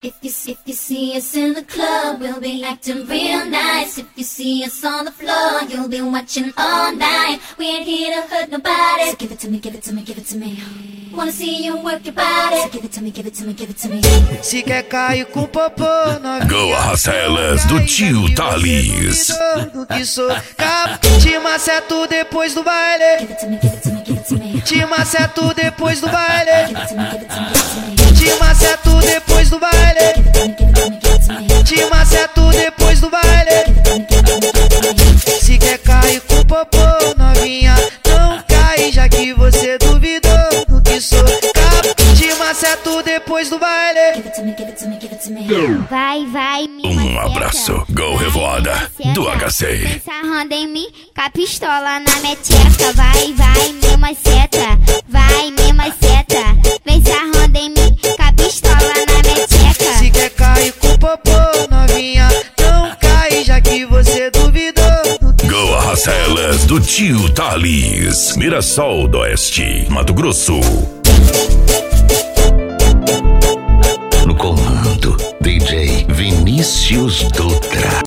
If you see us in the club, we'll be acting real nice. If you see us on the floor, you'll be watching all night. We ain't here to hurt nobody, so give it to me, give it to me, give it to me. Wanna see you work your body, so give it to me, give it to me, give it to me. Se quer cair com popô, Go Arrastelas do tio Thales. Do que sou cabo, te maceto depois do baile. Give it to me, give it to me, give it to me. Te maceto depois do baile. Give it to me, give it to me, give it to me. Te maceto depois do baile. Give it to me, give it to me, give it to me. Te maceto depois do baile. Give it to me, give it to me, give it to me. Se quer cair com popô, novinha, não cai, já que você duvidou do que sou cabo. Te maceto depois do baile. Give it to me, give it to me, give it to me. Vai, me Abraço, Go Revoada do HC. Sarrando em mim, com a pistola na meteca. Vai, me maceta. Vai, me maceta. Vem sarrando em mim, com a pistola na meteca. Se quer cair com popô, novinha, não cai, já que você duvidou do que Go Arrastelas do tio Thales. Mirassol do Oeste, Mato Grosso. No comando, DJ Vinícius do